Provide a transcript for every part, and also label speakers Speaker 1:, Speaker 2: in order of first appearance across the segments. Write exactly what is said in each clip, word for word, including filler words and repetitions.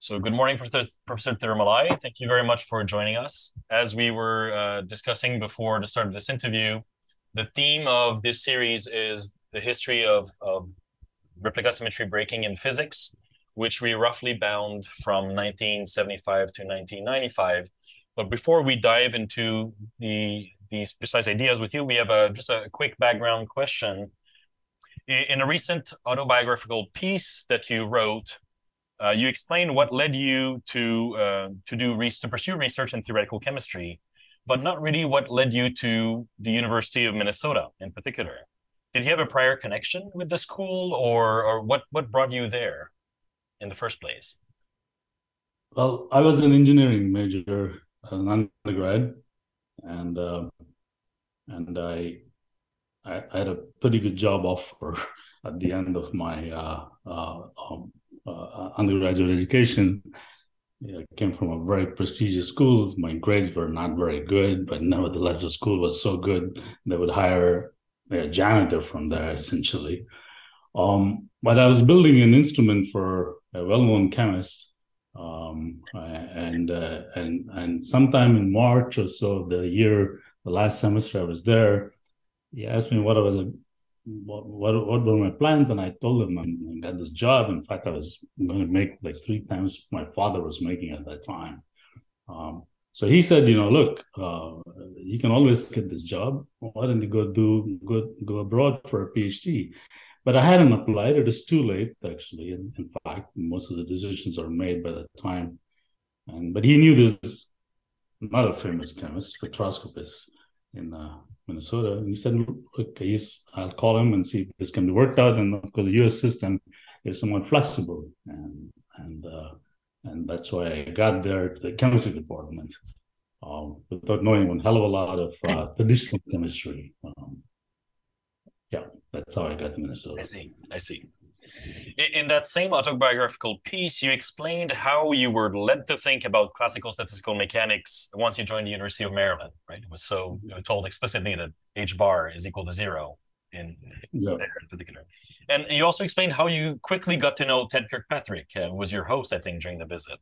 Speaker 1: So good morning, Professor, Professor Tirumalai. Thank you very much for joining us. As we were uh, discussing before the start of this interview, the theme of this series is the history of, of replica symmetry breaking in physics, which we roughly bound from nineteen seventy-five to nineteen ninety-five. But before we dive into the these precise ideas with you, we have a, just a quick background question. In a recent autobiographical piece that you wrote, uh, you explain what led you to uh, to do to pursue research in theoretical chemistry, but not really what led you to the University of Minnesota in particular. Did you have a prior connection with the school, or or what what brought you there in the first place?
Speaker 2: Well, I was an engineering major as an undergrad, and uh, and I, I I had a pretty good job offer at the end of my uh, uh, um, uh, undergraduate education. Yeah, I came from a very prestigious schools. My grades were not very good, but nevertheless, the school was so good they would hire a janitor from there essentially. Um, but I was building an instrument for a well-known chemist, um, and uh, and and sometime in March or so of the year, the last semester I was there, he asked me what I was what what what were my plans, and I told him I got this job. In fact, I was going to make like three times my father was making at that time. Um, so he said, you know, look, uh, you can always get this job. Why don't you go do go go abroad for a PhD? But I hadn't applied. It is too late, actually. In, in fact, most of the decisions are made by the time. And but he knew this another famous chemist, spectroscopist in uh, Minnesota, and he said, "Look, he's, I'll call him and see if this can be worked out." And of course, the U S system is somewhat flexible, and and uh, and that's why I got there to the chemistry department um, without knowing one hell of a lot of uh, traditional chemistry. Um, yeah, that's how I got to
Speaker 1: I
Speaker 2: Minnesota.
Speaker 1: see. I see. In that same autobiographical piece, you explained how you were led to think about classical statistical mechanics once you joined the University of Maryland, right? It was so you know, told explicitly that H bar is equal to zero in
Speaker 2: Yeah.
Speaker 1: there in particular. And you also explained how you quickly got to know Ted Kirkpatrick, uh, who was your host, I think, during the visit.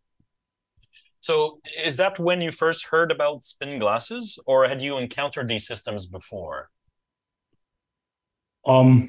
Speaker 1: So is that when you first heard about spin glasses, or had you encountered these systems before?
Speaker 2: Um,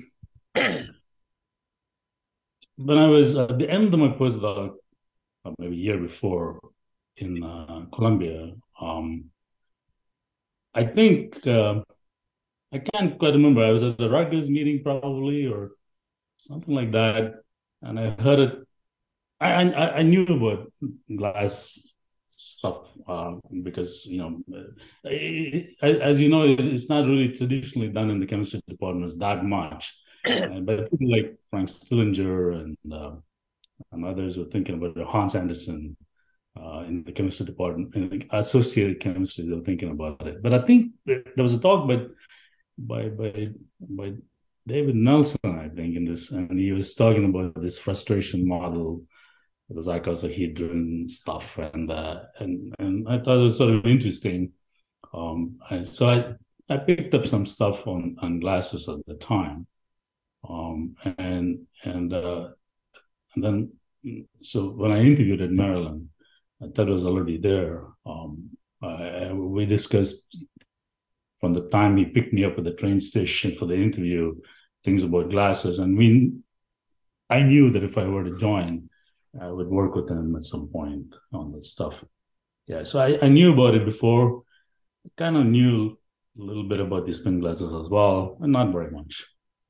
Speaker 2: when I was at the end of my postdoc, uh, maybe a year before in uh, Columbia, um, I think uh, I can't quite remember. I was at the Rutgers meeting probably or something like that, and I heard it. I I, I knew about glass stuff uh, because you know, it, it, as you know, it's not really traditionally done in the chemistry departments that much. Uh, but people like Frank Stillinger and uh, and others were thinking about it. Hans Anderson uh, in the chemistry department, in the associated chemistry, they were thinking about it. But I think there was a talk by by by by David Nelson, I think, in this, and he was talking about this frustration model, the icosahedron stuff, and uh, and and I thought it was sort of interesting. Um, and so I I picked up some stuff on on glasses at the time, um, and and uh, and then so when I interviewed at Maryland, Ted was already there. Um, I, we discussed from the time he picked me up at the train station for the interview things about glasses, and we I knew that if I were to join, I would work with him at some point on that stuff. Yeah, so I, I knew about it before. Kind of knew a little bit about the spin glasses as well, and not very much.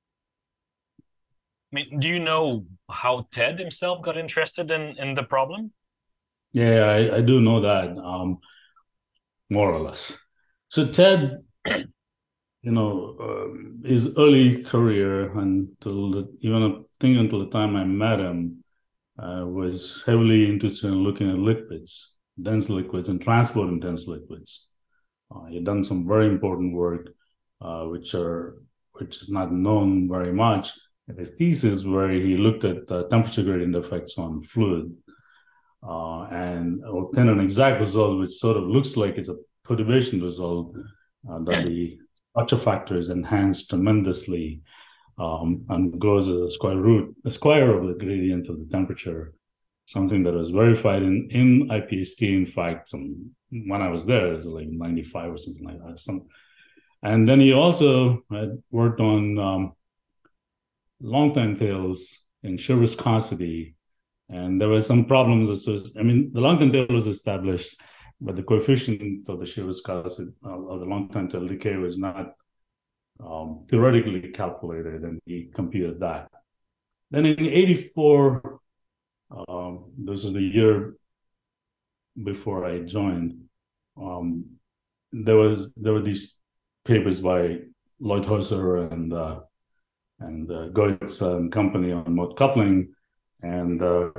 Speaker 1: I mean, do you know how Ted himself got interested in, in the problem?
Speaker 2: Yeah, I, I do know that, um, more or less. So Ted, you know, um, his early career until the, even I think until the time I met him, uh, was heavily interested in looking at liquids, dense liquids, and transport in dense liquids. Uh, he had done some very important work, uh, which are which is not known very much. In his thesis, where he looked at the temperature gradient effects on fluid uh, and obtained an exact result, which sort of looks like it's a perturbation result, uh, that the structure factor is enhanced tremendously um, and goes as a square root, a square of the gradient of the temperature. something that was verified in, in I P S T. In fact, some, when I was there, it was like ninety-five or something like that. Some, and then he also had worked on um, long-time tails in shear viscosity. And there were some problems associated. I mean, the long-time tail was established, but the coefficient of the shear viscosity of the long-time tail decay was not um, theoretically calculated, and he computed that. Then in eighty-four, um, this is the year before I joined, um, there was there were these papers by Lloyd Hauser and uh, and uh, Goetz and company on mode coupling, and uh,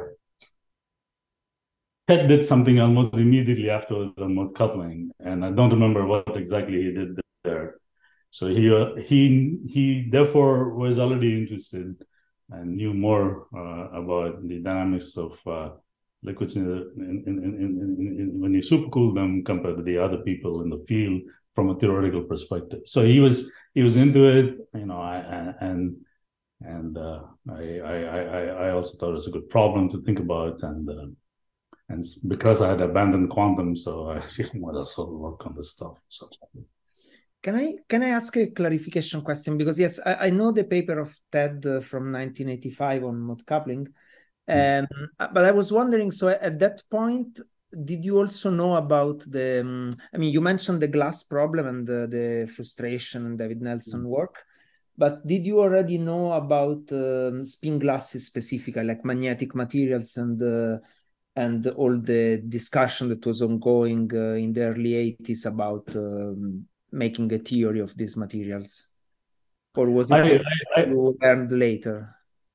Speaker 2: Ted did something almost immediately after the mode coupling, and I don't remember what exactly he did there. So he uh, he he therefore was already interested and knew more uh, about the dynamics of uh, liquids in, in, in, in, in, when you supercool them compared to the other people in the field from a theoretical perspective. So he was he was into it, you know, I, and and uh, I, I I I also thought it was a good problem to think about, and uh, and because I had abandoned quantum, so I wanted to sort of work on this stuff. So.
Speaker 3: Can I can I ask a clarification question? Because yes, I, I know the paper of Ted uh, from nineteen eighty-five on mode coupling, um, mm. but I was wondering. So at that point, did you also know about the? Um, I mean, you mentioned the glass problem and the, the frustration and David Nelson mm. work, but did you already know about um, spin glasses specifically, like magnetic materials and uh, and all the discussion that was ongoing uh, in the early eighties about um, making a theory of these materials, or was it I, something I, I, you learned later?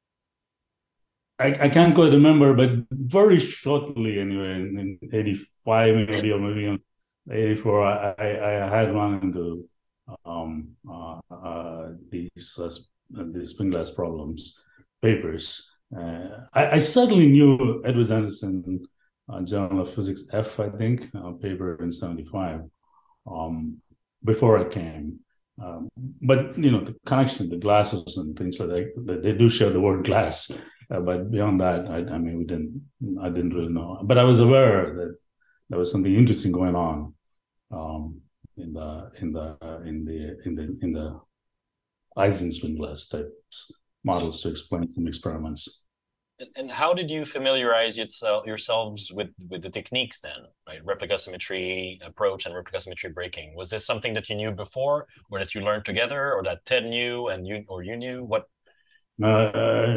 Speaker 2: I, I can't quite remember, but very shortly anyway, in, in eighty-five maybe, or maybe in eighty-four, I, I, I had run into um, uh, uh, these uh, these spin glass problems papers. Uh, I, I certainly knew Edward Anderson, uh, Journal of Physics F, I think, uh, paper in seventy-five. Um, before I came. Um, but, you know, the connection, the glasses and things like that, they do share the word glass. Uh, but beyond that, I, I mean, we didn't, I didn't really know. But I was aware that there was something interesting going on um, in the, in the, uh, in the, in the, in the Eisen spin glass type models to explain some experiments.
Speaker 1: And how did you familiarize yourself, yourselves with, with the techniques then, right? Replica symmetry approach and replica symmetry breaking. Was this something that you knew before, or that you learned together, or that Ted knew and you, or you knew? What?
Speaker 2: Uh,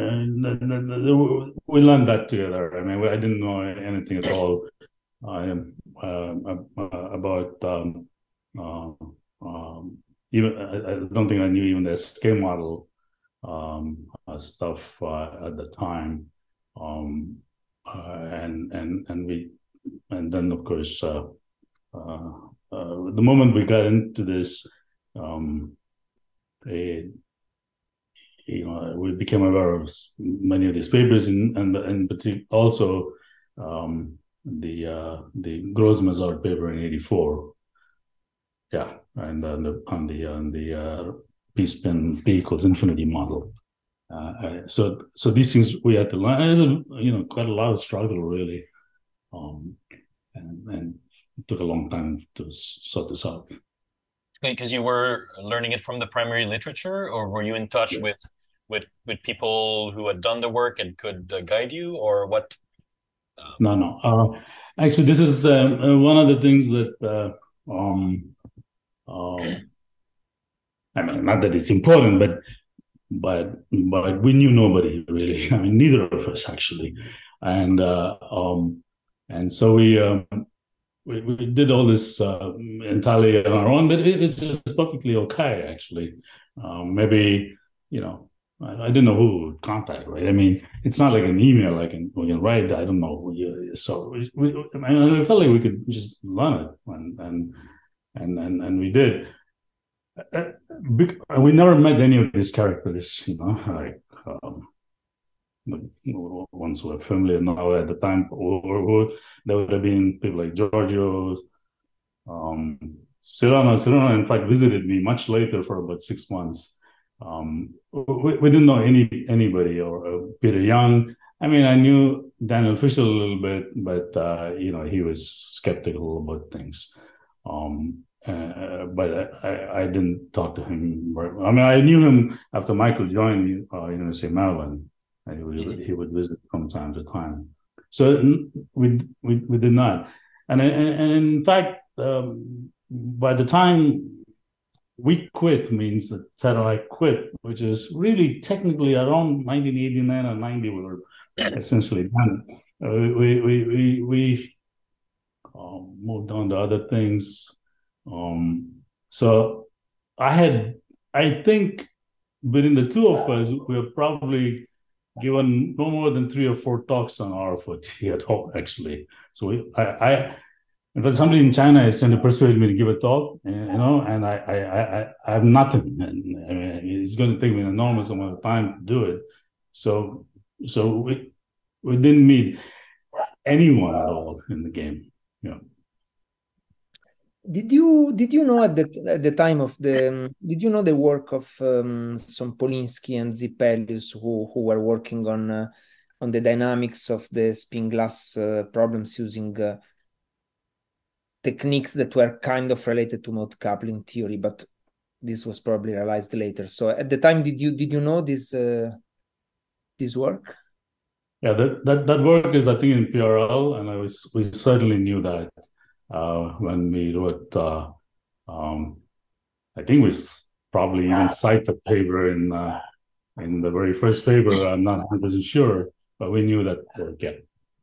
Speaker 2: we learned that together. I mean, I didn't know anything at all uh, uh, about um, uh, um, even. I, I don't think I knew even the S K model um, uh, stuff uh, at the time. Um, uh, and and and we and then of course uh, uh, uh, the moment we got into this, um, a, you know, we became aware of many of these papers, and and and also um, the uh, the Gros-Mazard paper in eighty-four. Yeah, and on the on the on the uh, P-spin P equals infinity model. Uh, so, so these things we had to learn. It was, you know, quite a lot of struggle, really, um, and, and it took a long time to sort this out.
Speaker 1: Because you were learning it from the primary literature, or were you in touch yeah. with with with people who had done the work and could uh, guide you, or what?
Speaker 2: Um... No, no. Uh, actually, this is uh, one of the things that. Uh, um, uh, I mean, not that it's important, but. But but we knew nobody really. I mean, neither of us actually, and uh, um, and so we, um, we we did all this uh, entirely on our own. But it, it's just perfectly okay actually. Um, maybe you know I, I didn't know who to contact, right? I mean, it's not like an email I can we can write. I don't know. So we, we I mean, I felt like we could just learn it, and and and and, and we did. Uh, we never met any of these characters, you know, like um, the ones who are familiar now at the time, or, or there would have been people like Giorgio, um, Cyrano. Cyrano, in fact, visited me much later for about six months. Um, we, we didn't know any anybody, or uh, Peter Young. I mean, I knew Daniel Fisher a little bit, but uh, you know, he was skeptical about things. Um, uh, but I, I didn't talk to him. I mean, I knew him after Michael joined uh, University of Maryland. And he would, mm-hmm. he would visit from time to time. So we we, we did not. And, and, and in fact, um, by the time we quit, means that Ted and I quit, which is really technically around nineteen eighty-nine or ninety, we were essentially done. Uh, we we we we um, moved on to other things. Um, so I had, I think, between the two of us, we have probably given no more than three or four talks on R F O T at home, actually. So we, I, I, in fact, somebody in China is trying to persuade me to give a talk, you know, and I, I, I, I have nothing. And I mean, it's going to take me an enormous amount of time to do it. So, so we, we didn't meet anyone at all in the game. Yeah.
Speaker 3: Did you did you know at the at the time of the um, did you know the work of um, Sompolinsky and Zippelius, who who were working on uh, on the dynamics of the spin glass uh, problems using uh, techniques that were kind of related to mode coupling theory, but this was probably realized later. So at the time, did you did you know this uh, this work?
Speaker 2: Yeah, that, that that work is, I think, in P R L, and I was we certainly knew that. Uh, when we wrote, uh, um, I think we probably even cite the paper in uh, in the very first paper. I'm not one hundred percent sure, but we knew that work. Yeah.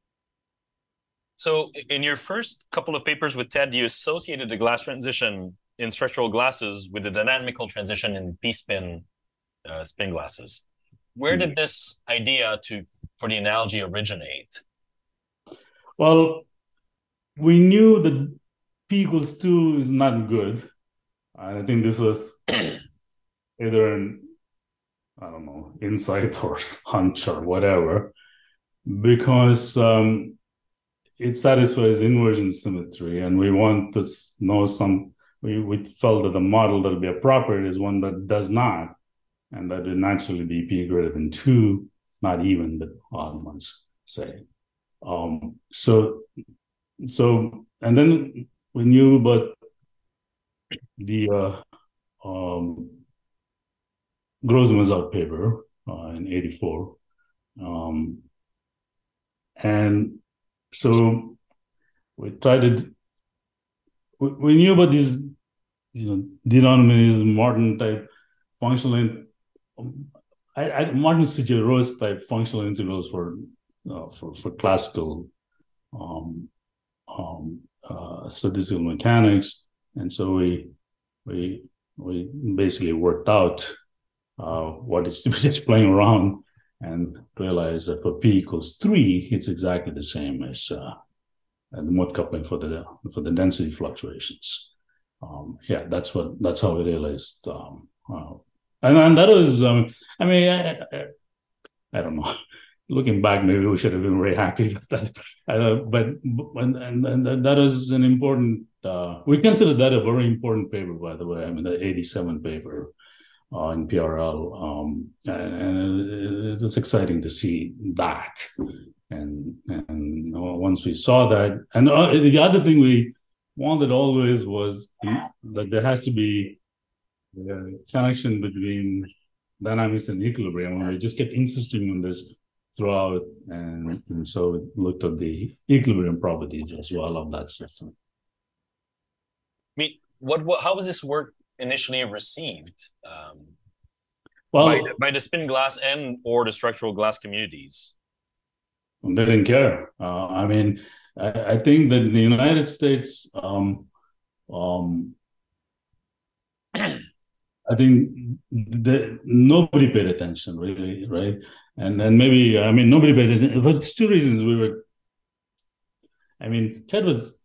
Speaker 1: So, in your first couple of papers with Ted, you associated the glass transition in structural glasses with the dynamical transition in p-spin uh, spin glasses. Where did this idea to for the analogy originate?
Speaker 2: Well, we knew that P equals two is not good. I think this was either an, I don't know, insight or hunch or whatever, because um, it satisfies inversion symmetry, and we want to know some, we, we felt that the model that would be appropriate is one that does not, and that would naturally be P greater than two, not even the odd ones, say. Um, so, so, and then we knew about the uh, um, Gross-Mazur paper uh, in eighty-four. Um, and so we tried to, we, we knew about these, you know, denominators, Martin type functional, um, I, I, Martin Sugiuros type functional integrals for, uh, for, for classical um, um, uh, statistical mechanics. And so we, we, we basically worked out uh, what is just playing around and realized that for P equals three, it's exactly the same as uh, the mode coupling for the for the density fluctuations. Um, yeah, that's what that's how we realized. Um, uh, and and that was, um, I mean, I, I, I don't know. Looking back, maybe we should have been very happy with that. Uh, but and, and, and that was an important. Uh, we consider that a very important paper, by the way. I mean, the eighty-seven paper. Uh, in P R L, um, and it, it was exciting to see that. And and once we saw that, and uh, the other thing we wanted always was the, that there has to be a connection between dynamics and equilibrium. And we just kept insisting on this throughout, and, and so we looked at the equilibrium properties as well of that system.
Speaker 1: I mean, what, what how was this work initially received um,
Speaker 2: well,
Speaker 1: by, the, by the spin glass and or the structural glass communities?
Speaker 2: They didn't care. Uh, I mean, I, I think that in the United States, um, um, I think the, nobody paid attention, really, right? And and maybe, I mean, nobody paid attention. For two reasons, we were, I mean, Ted was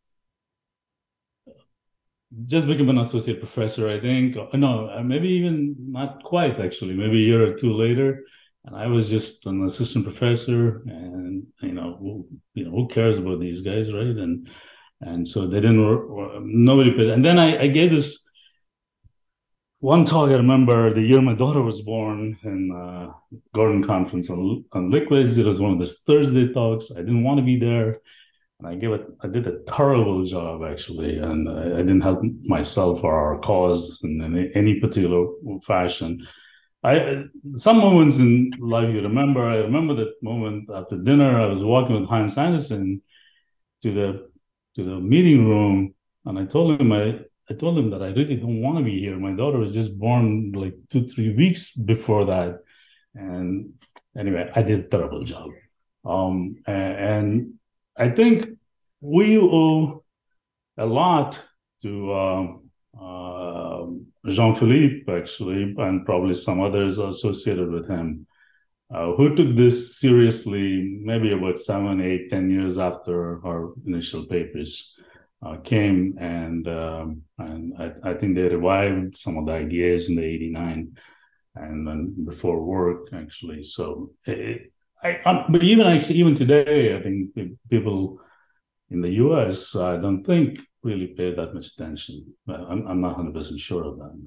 Speaker 2: just became an associate professor, I think. No, maybe even not quite, actually. Maybe a year or two later, and I was just an assistant professor. And you know, who, you know, who cares about these guys, right? And and so they didn't. Nobody paid. And then I, I gave this one talk I remember the year my daughter was born in uh, Gordon Conference on, on liquids. It was one of the Thursday talks. I didn't want to be there. And I gave it, I did a terrible job actually. And I, I didn't help myself or our cause in any, any particular fashion. I some moments in life you remember. I remember that moment after dinner. I was walking with Hans Anderson to the to the meeting room, and I told him I I told him that I really don't want to be here. My daughter was just born like two three weeks before that, and anyway, I did a terrible job. Um, and, and I think we owe a lot to um, uh, Jean-Philippe, actually, and probably some others associated with him, uh, who took this seriously maybe about seven, eight, ten years after our initial papers uh, came. And um, and I, I think they revived some of the ideas in the eighty-nine and then before work, actually. So, it, I, um, but even actually, even today, I think people in the U S, I don't think really pay that much attention. I'm, I'm not one hundred percent sure of that.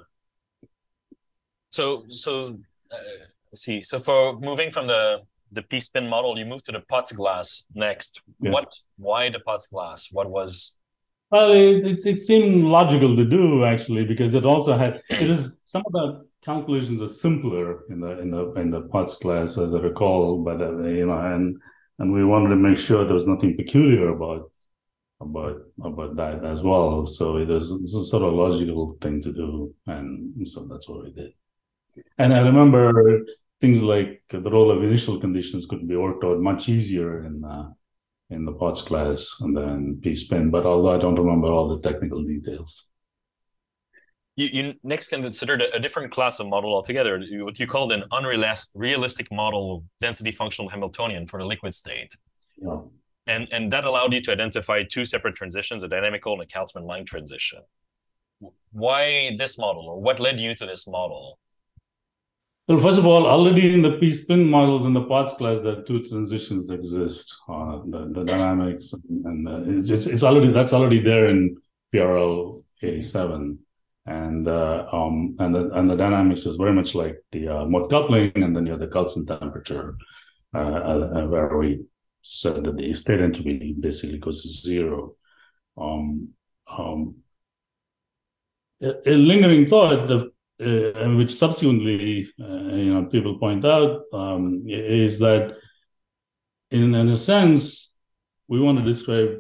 Speaker 1: So, so uh, let's see. So, for moving from the the P-spin model, you moved to the Potts glass next. Yeah. What? Why the Potts glass? What was?
Speaker 2: Well, it, it, it seemed logical to do actually because it also had it is some of the calculations are simpler in the in the in the Potts glass, as I recall. But uh, you know, and and we wanted to make sure there was nothing peculiar about about about that as well. So it was it's a sort of logical thing to do, and so that's what we did. And I remember things like the role of initial conditions could be worked out much easier in uh, in the Potts glass and then P-spin. But although I don't remember all the technical details.
Speaker 1: You, you next considered a, a different class of model altogether, what you called an unrealistic model of density functional Hamiltonian for the liquid state.
Speaker 2: Yeah.
Speaker 1: And, and that allowed you to identify two separate transitions, a dynamical and a Kaufman line transition. Why this model, or what led you to this model?
Speaker 2: Well, first of all, already in the P-spin models in the Potts class, the two transitions exist, uh, the, the dynamics, and, and uh, it's, it's already that's already there in P R L eighty-seven, and uh, um, and the and the dynamics is very much like the uh, mode coupling, and then you have the Kelson temperature, uh, uh, where we said that the state entropy basically goes to zero. Um, um, a, a lingering thought, the, uh, which subsequently, uh, you know, people point out, um, is that in, in a sense, we want to describe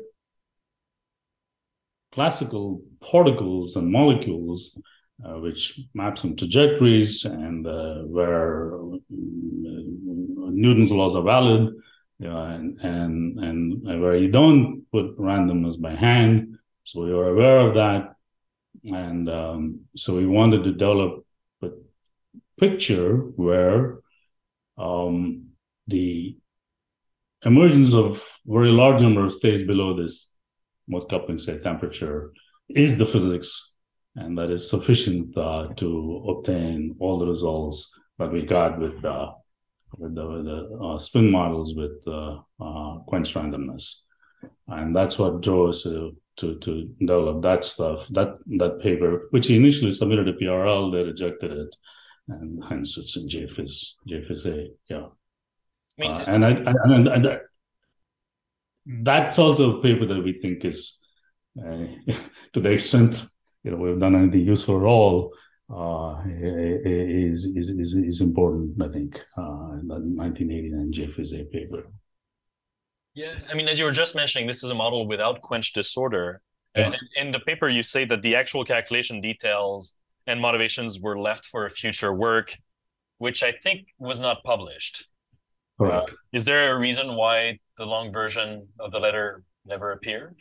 Speaker 2: classical particles and molecules, uh, which map some trajectories and uh, where uh, Newton's laws are valid. You know, and, and and where you don't put randomness by hand, so we were aware of that, and um, so we wanted to develop a picture where um, the emergence of very large number of states below this mode coupling state temperature is the physics, and that is sufficient uh, to obtain all the results that we got with uh, with the, with the uh, spin models with uh, uh, quench randomness, and that's what drove us to, to to develop that stuff. That that paper, which he initially submitted to P R L, they rejected it, and hence it's in J F I S, J F I S A. Yeah, I mean, uh, and I, I and, and I, that's also a paper that we think is, uh, to the extent you know we've done anything useful at all. Uh, is, is is is important, I think, uh, in the nineteen eighty-nine J F I S A paper.
Speaker 1: Yeah, I mean, as you were just mentioning, this is a model without quench disorder.
Speaker 2: Yeah.
Speaker 1: And in the paper, you say that the actual calculation details and motivations were left for a future work, which I think was not published.
Speaker 2: Correct.
Speaker 1: Uh, is there a reason why the long version of the letter never appeared?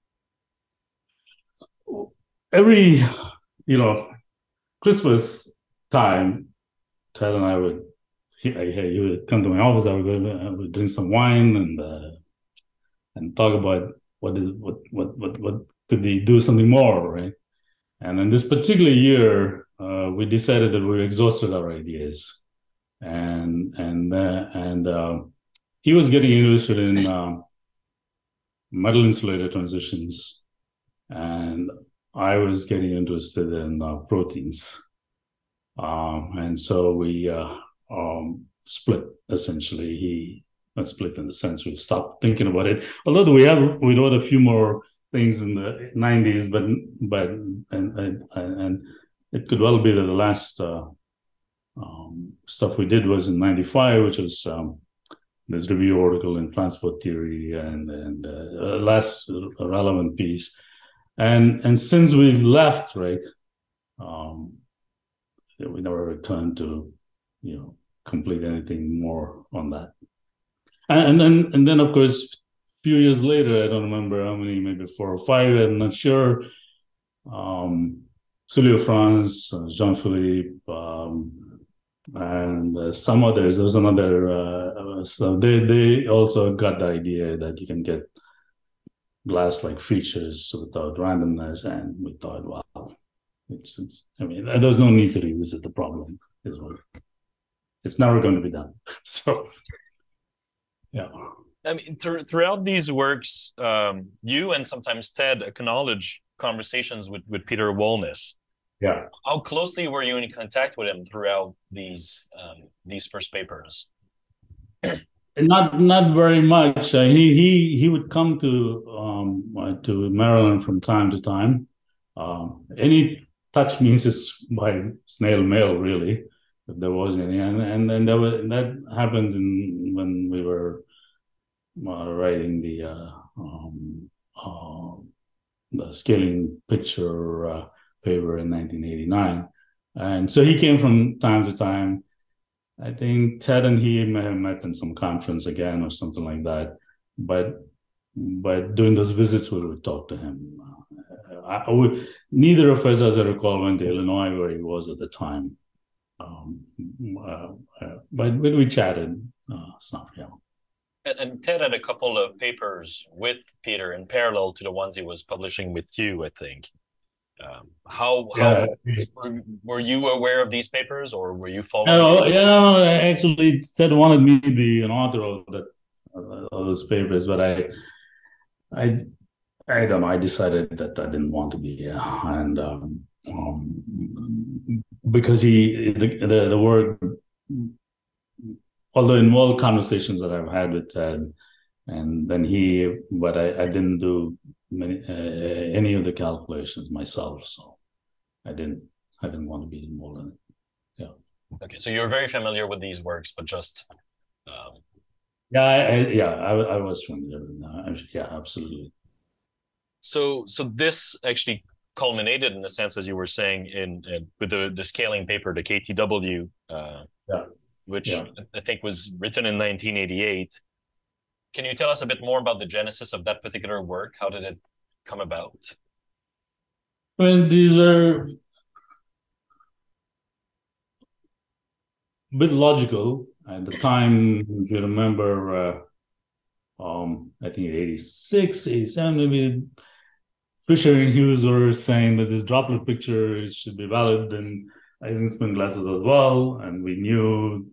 Speaker 2: Every, you know, Christmas time, Ted and I would, he, he would come to my office. I would go, I would drink some wine and uh, and talk about what is what what what what could they do something more, right? And in this particular year, uh, we decided that we exhausted our ideas, and and uh, and uh, he was getting interested in uh, metal insulator transitions, and I was getting interested in uh, proteins. Um, and so we uh, um, split essentially. He not split in the sense we stopped thinking about it. Although we have we wrote a few more things in the nineties, but but and and, and it could well be that the last uh, um, stuff we did was in ninety-five, which was um, this review article in transport theory, and and uh, last relevant piece. And and since we left, right, um, we never returned to, you know, complete anything more on that. And, and then and then of course, a few years later, I don't remember how many, maybe four or five, I'm not sure. Um, Sulio France, uh, Jean Philippe, um, and uh, some others. There was another. Uh, so they they also got the idea that you can get glass-like features without randomness, and we thought, wow, it's, it's I mean, there's no need to revisit the problem. It's never going to be done. So, yeah.
Speaker 1: I mean, th- throughout these works, um, you and sometimes Ted acknowledge conversations with, with Peter Wollness.
Speaker 2: Yeah.
Speaker 1: How closely were you in contact with him throughout these um, these first papers?
Speaker 2: Not not very much. Uh, he he he would come to um, uh, to Maryland from time to time. Um, any touch means it's by snail mail, really, if there was any, and and, and that was, that happened in, when we were uh, writing the uh, um, uh, the scaling picture uh, paper in nineteen eighty-nine, and so he came from time to time. I think Ted and he may have met in some conference again or something like that. But but during those visits, we would talk to him. Uh, I, we, neither of us, as I recall, went to Illinois where he was at the time. Um, uh, uh, but, but we chatted uh, some, yeah.
Speaker 1: And, and Ted had a couple of papers with Peter in parallel to the ones he was publishing with you, I think. Um, how how
Speaker 2: Yeah.
Speaker 1: were, were you aware of these papers, or were you following?
Speaker 2: No, yeah, no, actually, Ted wanted me to be an author of that of those papers, but I, I, I don't know. I decided that I didn't want to be, yeah, and um, um, because he the the, the word, although in all conversations that I've had with Ted, and then he, but I, I didn't do many, uh, any of the calculations myself, so I didn't I didn't want to be involved in it. Yeah.
Speaker 1: Okay, so you're very familiar with these works, but just um...
Speaker 2: yeah, I, I, yeah, I, I was familiar with that. Yeah, absolutely.
Speaker 1: So, so this actually culminated in a sense, as you were saying, in, in with the the scaling paper, the K T W, uh,
Speaker 2: yeah.
Speaker 1: which
Speaker 2: yeah.
Speaker 1: I think was written in nineteen eighty-eight. Can you tell us a bit more about the genesis of that particular work? How did it come about?
Speaker 2: I mean, these are a bit logical at the time. If you remember, uh, um, I think eighty-six, eighty-seven, maybe Fisher and Hughes were saying that this droplet picture should be valid in Ising spin glasses as well, and we knew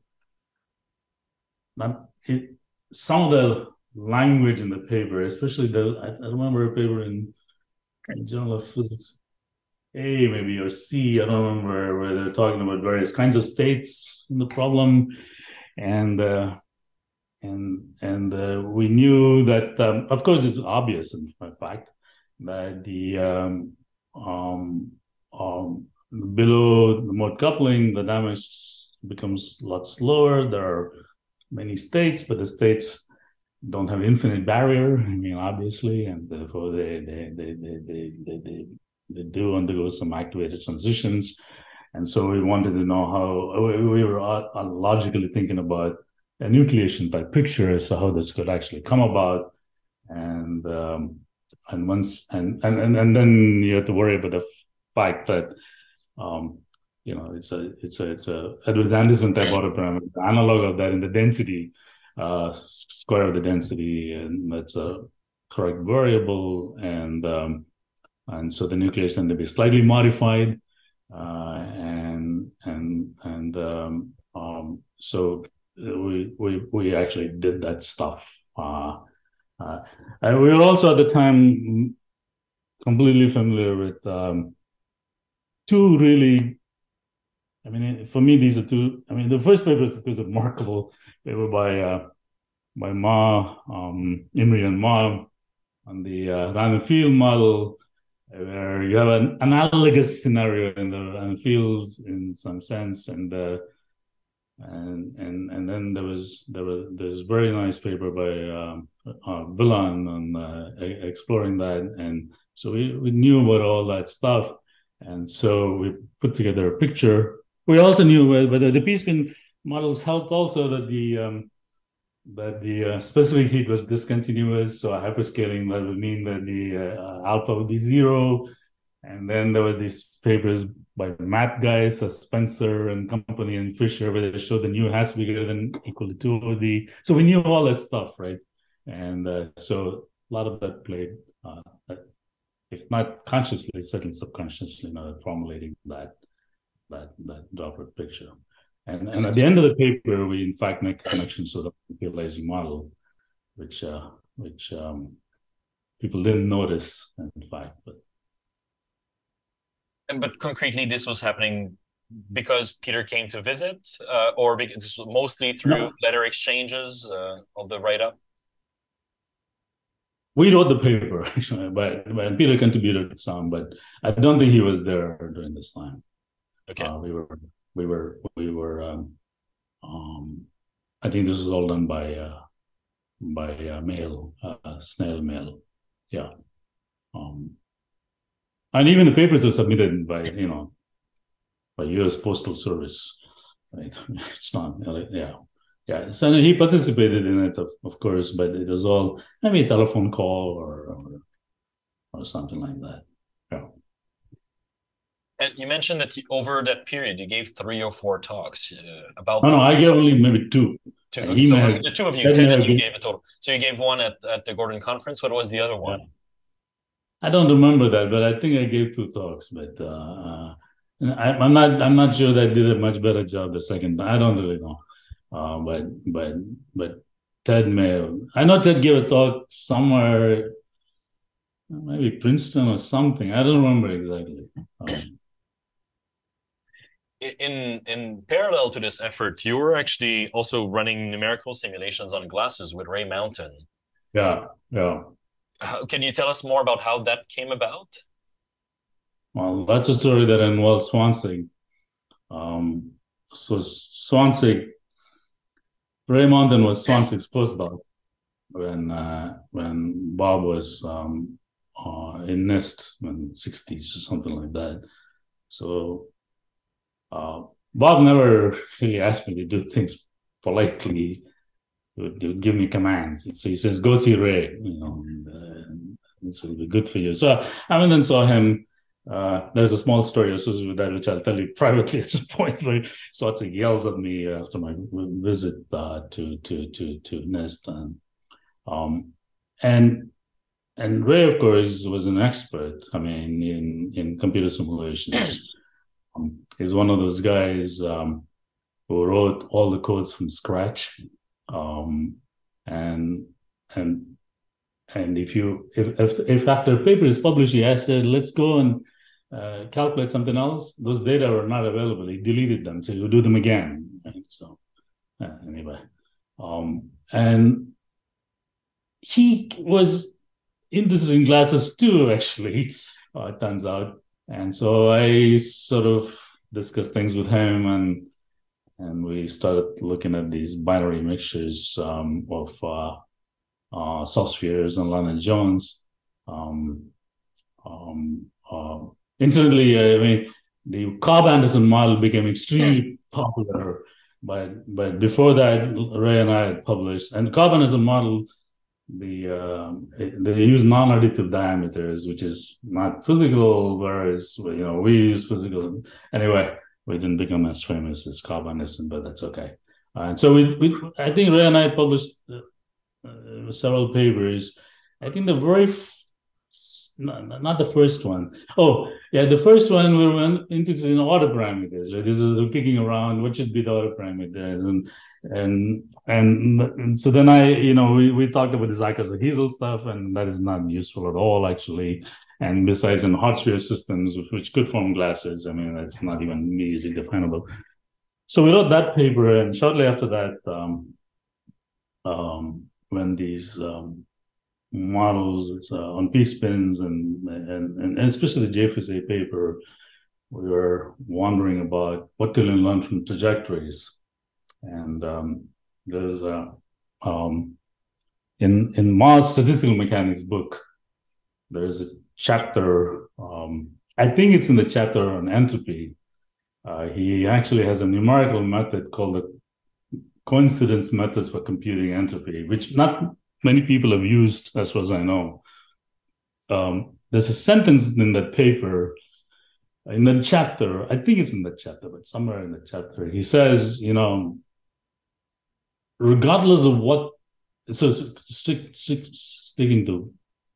Speaker 2: not it, some of the language in the paper, especially the I, I remember a paper in, in Journal of Physics A maybe or C, I don't remember, where they're talking about various kinds of states in the problem, and uh, and and uh, we knew that um, of course it's obvious in fact that the um, um, um, below the mode coupling the damage becomes a lot slower. There are many states, but the states don't have infinite barrier. I mean, obviously, and therefore they they they they they they, they, they do undergo some activated transitions. And so we wanted to know how we were logically thinking about a nucleation type picture as to how this could actually come about. And um, and once and, and and then you have to worry about the fact that um, you know it's a it's a it's a Edwards Anderson type autoparameter, the analog of that in the density, uh, square of the density, and that's a correct variable, and um, and so the nucleus can be slightly modified, uh, and and and um, um, so we we we actually did that stuff. Uh, uh, and we were also at the time completely familiar with um, two really I mean, for me, these are two. I mean, the first paper is, is a remarkable paper by uh, by Ma, um, Imre and Ma on the uh, random field model, where you have an analogous scenario in the random fields in some sense, and uh, and and and then there was there was this very nice paper by um, uh, Villan on uh, exploring that, and so we, we knew about all that stuff, and so we put together a picture. We also knew whether the p-spin models helped also that the um, that the uh, specific heat was discontinuous, so hyperscaling that would mean that the uh, alpha would be zero. And then there were these papers by math guys, uh, Spencer and company and Fisher, where they showed the nu has to be greater than equal to two of the. So we knew all that stuff, right? And uh, so a lot of that played, uh, if not consciously, certainly subconsciously, you know, formulating that that that droplet picture. And and at the end of the paper, we in fact make connections to the realizing model, which uh, which um, people didn't notice, in fact, but.
Speaker 1: But concretely, this was happening because Peter came to visit, uh, or because mostly through no. letter exchanges uh, of the write-up?
Speaker 2: We wrote the paper, actually, but, but Peter contributed some, but I don't think he was there during this time.
Speaker 1: Okay.
Speaker 2: Uh, we were, we were, we were. Um, um, I think this was all done by uh, by uh, mail, uh, snail mail. Yeah. Um, And even the papers are submitted by, you know, by U S Postal Service, right? It's not, yeah, yeah. So he participated in it, of, of course, but it was all maybe a telephone call or, or or something like that. Yeah.
Speaker 1: And you mentioned that you, over that period you gave three or four talks uh, about.
Speaker 2: No, no, I gave only maybe two.
Speaker 1: Two. Okay, so have, the two of you, Ted and you gave a total. So you gave one at, at the Gordon conference. What was the other one?
Speaker 2: Yeah. I don't remember that, but I think I gave two talks. But uh, I, I'm not. I'm not sure that I did a much better job the second time. I don't really know. Uh, but but but Ted may have. I know Ted gave a talk somewhere, maybe Princeton or something. I don't remember exactly. Um,
Speaker 1: in in parallel to this effort, you were actually also running numerical simulations on glasses with Ray Mountain.
Speaker 2: Yeah, yeah.
Speaker 1: How, can you tell us more about how that came about?
Speaker 2: Well, that's a story that involves Swansea. Um, so Swansea, Ray Mountain was Swansea's postdoc when uh, when Bob was um, uh, in NIST in the sixties or something like that. So uh, Bob never really asked me to do things politely. He would, he would give me commands. So he says, "Go see Ray. You know, and, uh, this will be good for you." So I went and saw him. Uh, there's a small story associated with that, which I'll tell you privately at some point. Where he sort of yells at me after my visit uh, to to to to NIST, and um, and and Ray, of course, was an expert. I mean, in in computer simulations, um, he's one of those guys um, who wrote all the codes from scratch. Um, and and and if you if, if if after a paper is published, he has said, let's go and uh, calculate something else, those data are not available. He deleted them, so you do them again. Right? So uh, anyway, um, and he was interested in glasses too, actually. Uh, it turns out, and so I sort of discussed things with him, and. And we started looking at these binary mixtures um, of uh, uh, soft spheres and Lennard-Jones. Um, um, uh, incidentally, I mean, the Cobb-Anderson model became extremely popular, but but before that, Ray and I had published. And the Cobb-Anderson model, the uh, they use non-additive diameters, which is not physical, whereas you know we use physical. Anyway. We didn't become as famous as Cobb-Anderson, but that's okay. Uh, and so we, we, I think Ray and I published uh, uh, several papers. I think the very f- not, not the first one. Oh, yeah, the first one we were interested in order parameters, right? This is kicking around what should be the order parameters, and and and, and so then I, you know, we, we talked about this icosahedral stuff, and that is not useful at all, actually. And besides, in hot sphere systems, which could form glasses, I mean, that's not even easily definable. So we wrote that paper, and shortly after that, um, um, when these um, models uh, on p-spins and, and and especially the J F S A paper, we were wondering about what can we learn from trajectories. And um, there's a um, in in Ma's statistical mechanics book, there's a chapter. Um, I think it's in the chapter on entropy. Uh, he actually has a numerical method called the coincidence methods for computing entropy, which not many people have used, as far as I know. Um, there's a sentence in that paper, in the chapter, I think it's in the chapter, but somewhere in the chapter, he says, you know, regardless of what, so stick, stick, sticking to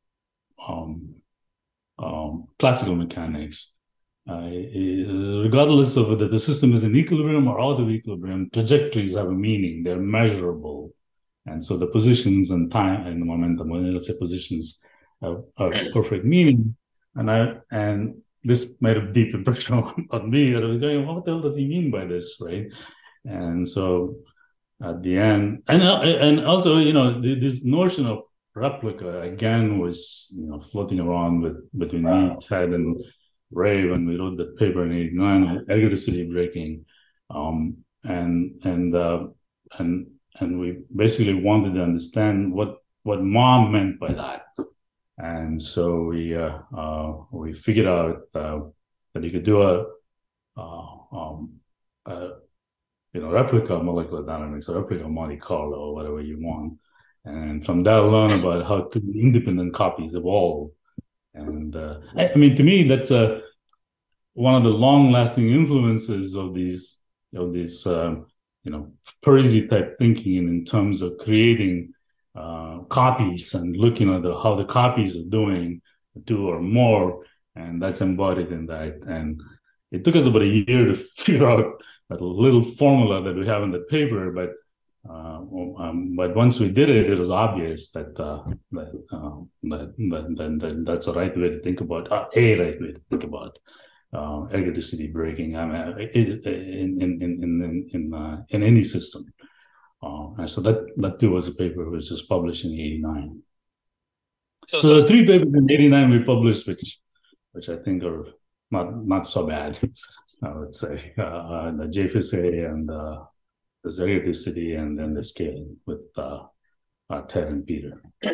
Speaker 2: um, um, classical mechanics, uh, regardless of whether the system is in equilibrium or out of equilibrium, trajectories have a meaning, they're measurable. And so the positions and time and the momentum, when let's say positions have, have perfect meaning. And I and this made a deep impression on, on me. I was going, what the hell does he mean by this, right? And so at the end, and and also, you know, this notion of replica again was, you know, floating around with between me, Ted, and Ray when we wrote the paper in eighty-nine on ergodicity breaking, um, and and uh, and and we basically wanted to understand what what Ma meant by that. And so we uh, uh, we figured out uh, that you could do a, uh, um, a you know replica molecular dynamics, or replica Monte Carlo, or whatever you want, and from that learn about how two independent copies evolve. And uh, I, I mean, to me, that's a one of the long-lasting influences of these of these uh, you know Parisi type thinking, in terms of creating Uh, copies and looking at the, how the copies are doing, two or more, and that's embodied in that. And it took us about a year to figure out that little formula that we have in the paper, but uh, um, but once we did it, it was obvious that uh, that, uh, that, that, that, that that's the right way to think about uh, a right way to think about uh, ergodicity breaking. I mean, in in in in in in, uh, in any system. Uh, and so that, that too was a paper that was just published in eighty-nine. So, so, so the three papers in eighty-nine we published, which which I think are not not so bad, I would say. Uh, the J F S A and uh, the ergodicity, and then the scaling with uh, uh, Ted and Peter.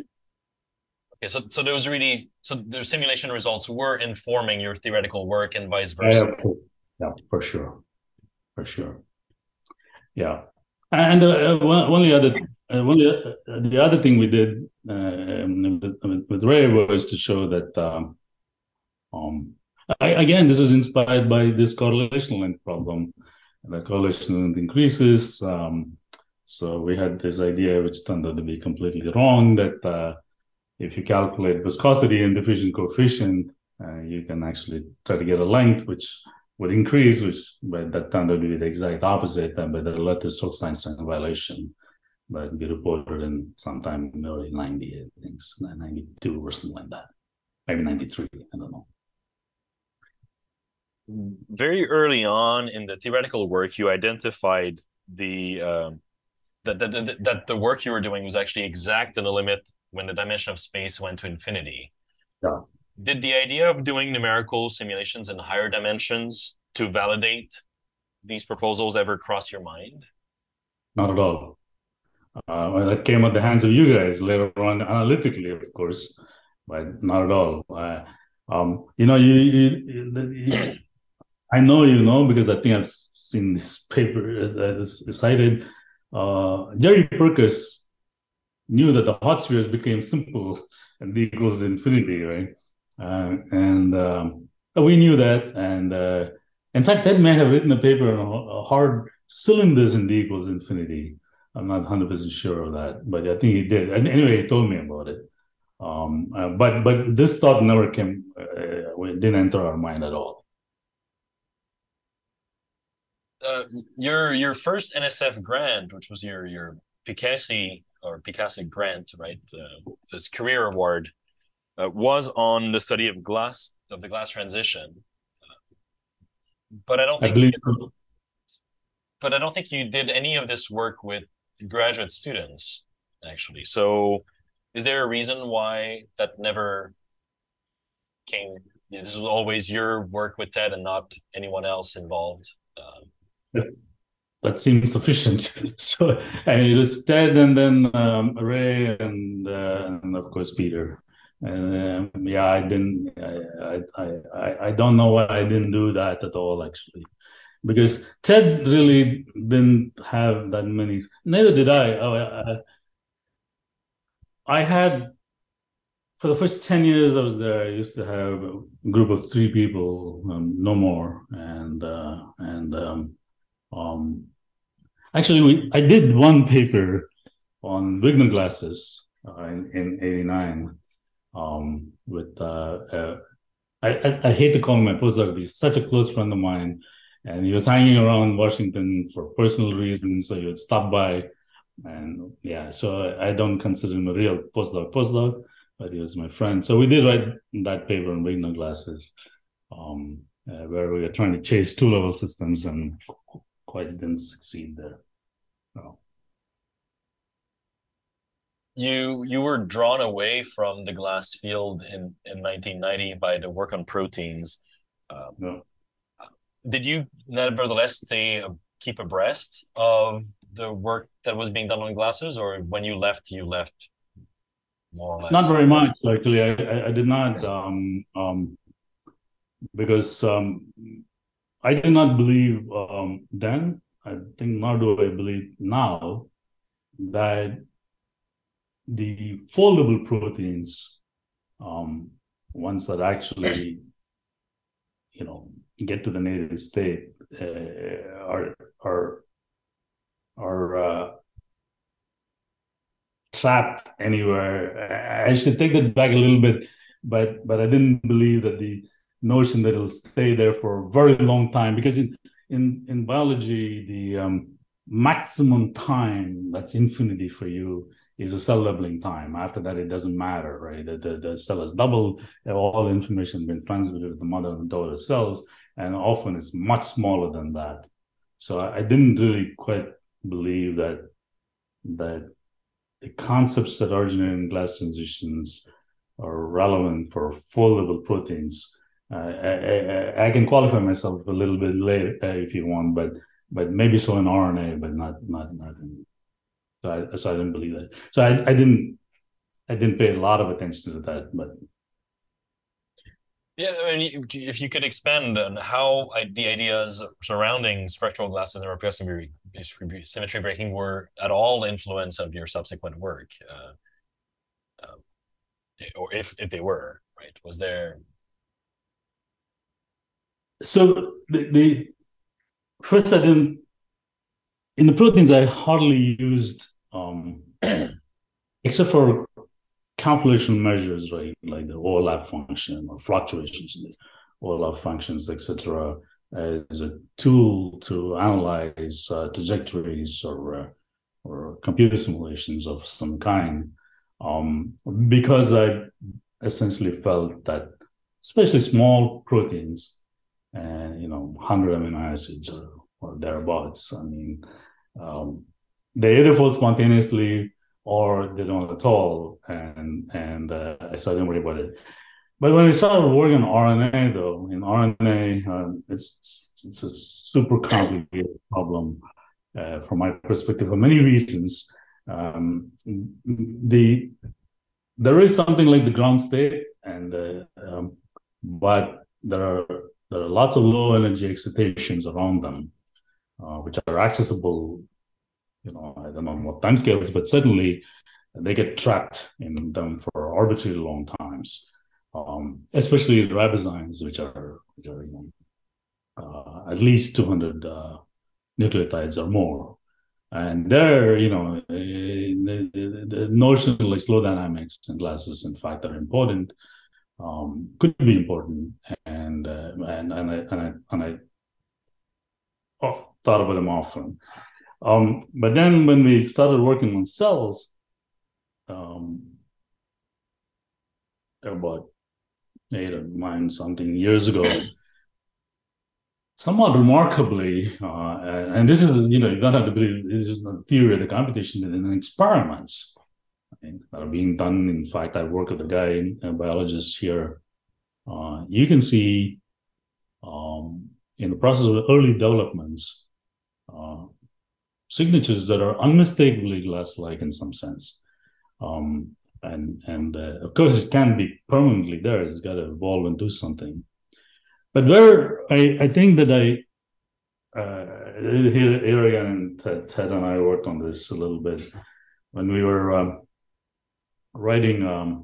Speaker 1: Okay, so so there was really so the simulation results were informing your theoretical work and vice versa.
Speaker 2: Yeah, for, yeah, for sure, for sure. Yeah. And uh, one, one the other, uh, one the, uh, the other thing we did uh, with, with Ray was to show that, um, um, I, again, this was inspired by this correlational length problem. The correlation length increases. Um, so we had this idea, which turned out to be completely wrong, that uh, if you calculate viscosity and diffusion coefficient, uh, you can actually try to get a length, which would increase, which but that turned out to be the exact opposite, and but that led to Stokes-Einstein violation. But we reported in sometime in the early nineties, I think, ninety-two or something like that, maybe ninety-three. I don't know.
Speaker 1: Very early on in the theoretical work, you identified the um, that, that that that the work you were doing was actually exact in the limit when the dimension of space went to infinity.
Speaker 2: Yeah.
Speaker 1: Did the idea of doing numerical simulations in higher dimensions to validate these proposals ever cross your mind?
Speaker 2: Not at all. Uh, well, that came at the hands of you guys later on, analytically, of course, but not at all. Uh, um, you know, you, you, you, I know you know because I think I've seen this paper as, as cited. Uh, Jerry Perkus knew that the hot spheres became simple and d equals infinity, right? Uh, and um, we knew that, and uh, in fact, Ted may have written a paper on hard cylinders in d equals infinity. I'm not one hundred percent sure of that, but I think he did. And anyway, he told me about it. Um, uh, but but this thought never came, uh, it didn't enter our mind at all.
Speaker 1: Uh, your your first N S F grant, which was your your Picasso or Picasso grant, right? Uh, this career award uh, was on the study of glass of the glass transition. But I don't
Speaker 2: I
Speaker 1: think
Speaker 2: believe
Speaker 1: you,
Speaker 2: so.
Speaker 1: but I don't think you did any of this work with graduate students, actually. So, is there a reason why that never came? This was always your work with Ted and not anyone else involved. Um,
Speaker 2: that, that seems sufficient. So and it was Ted, and then um, Ray, and uh, and of course Peter. And um, yeah, I didn't. I, I I I don't know why I didn't do that at all, actually, because Ted really didn't have that many. Neither did I. Oh, I, I had for the first ten years I was there. I used to have a group of three people, um, no more, and uh, and um, um, actually, we I did one paper on Wigner glasses uh, in in eighty-nine um, with uh, uh, I, I, I hate to call him my postdoc. He's such a close friend of mine, and he was hanging around Washington for personal reasons, so he would stop by, and yeah, so I don't consider him a real postdoc postdoc, but he was my friend. So we did write that paper on Wigner glasses, um, uh, where we were trying to chase two level systems and quite didn't succeed there. No.
Speaker 1: you you were drawn away from the glass field in in nineteen ninety by the work on proteins. Um,
Speaker 2: No.
Speaker 1: did you nevertheless stay keep abreast of the work that was being done on glasses, or when you left, you left more or
Speaker 2: Not
Speaker 1: less?
Speaker 2: very much, actually. I, I, I did not, um, um, because um, I did not believe um, then, I think nor do I believe now, that the foldable proteins, um, ones that actually, you know, get to the native state, uh, are are are uh, trapped anywhere. I should take that back a little bit, but but I didn't believe that the notion that it'll stay there for a very long time, because in in in biology the um, maximum time that's infinity for you is a cell doubling time. After that, it doesn't matter, right? The, the, the cell has doubled, all the information been transmitted to the mother and daughter cells, and often it's much smaller than that. So I, I didn't really quite believe that that the concepts that originate in glass transitions are relevant for foldable proteins. Uh, I, I, I can qualify myself a little bit later uh, if you want, but but maybe so in R N A, but not not not in. So I, so I didn't believe that. So I, I didn't I didn't pay a lot of attention to that, but.
Speaker 1: Yeah, I mean, if you could expand on how I, the ideas surrounding structural glasses and Rapiosi symmetry breaking were at all influence of your subsequent work, uh, uh, or if if they were, right? Was there?
Speaker 2: So the, the first I didn't in the proteins I hardly used um, except for calculation measures, right? Like the overlap function or fluctuations in the overlap functions, et cetera, as a tool to analyze uh, trajectories or uh, or computer simulations of some kind. Um, because I essentially felt that, especially small proteins, and you know, one hundred amino acids or, or thereabouts, I mean, um, they either fold spontaneously or they don't at all, and and uh, so I didn't worry about it. But when I started working on R N A, though, in R N A, uh, it's it's a super complicated problem uh, from my perspective for many reasons. Um, the there is something like the ground state, and uh, um, but there are there are lots of low energy excitations around them, uh, which are accessible. You know, I don't know what time scales, but certainly they get trapped in them for arbitrarily long times, um, especially ribozymes, which are, which are you know, uh, at least two hundred uh, nucleotides or more. And there, you know, the, the, the notion like slow dynamics in glasses, in fact, are important, um, could be important, and uh, and and I and I and I oh, thought about them often. Um, but then when we started working on cells, um, about eight or nine something years ago, somewhat remarkably, uh, and this is, you know, you don't have to believe this is not theory of the computation, in experiments that are being done. In fact, I work with a guy, a biologist here. Uh, you can see um, in the process of early developments, uh, signatures that are unmistakably glass-like in some sense. Um, and and uh, of course, it can't be permanently there. It's got to evolve and do something. But where I, I think that I, uh, here, here again, and Ted, Ted and I worked on this a little bit when we were um, writing. Um,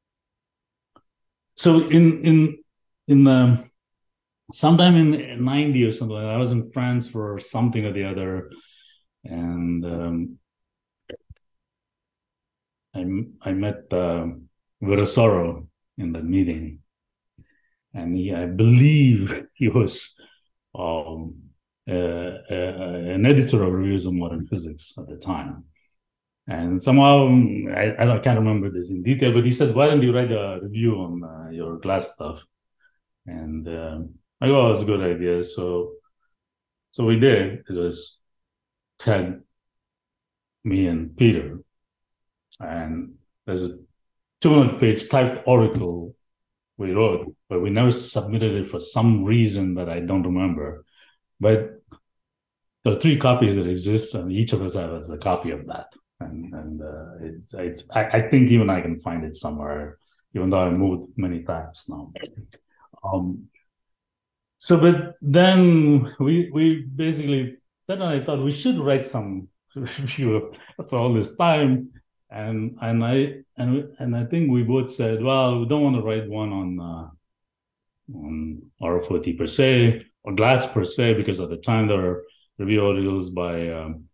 Speaker 2: so in in in um, sometime in ninety or something, I was in France for something or the other, and um, I I met uh, Virasoro in the meeting, and he, I believe he was um, uh, uh, an editor of Reviews of Modern Physics at the time. And somehow, I, I can't remember this in detail, but he said, why don't you write a review on uh, your glass stuff? And uh, I go, oh, it's a good idea. So, so we did. It was Ted, me, and Peter. And there's a two hundred page typed article we wrote, but we never submitted it for some reason that I don't remember. But there are three copies that exist, and each of us has a copy of that. And, and uh, it's, it's I, I think even I can find it somewhere, even though I moved many times now. Um, so, but then we we basically, then I thought we should write some review after all this time. And and I and and I think we both said, well, we don't want to write one on uh, on R F O T per se or glass per se, because at the time there were review articles by um,